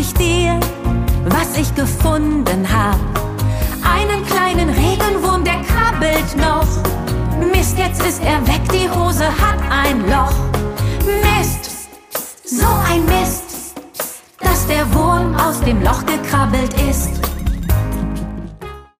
ich dir, was ich gefunden hab. Einen kleinen Regenwurm, der krabbelt noch. Mist, jetzt ist er weg, die Hose hat ein Loch. Mist, so ein Mist, dass der Wurm aus dem Loch gekrabbelt ist.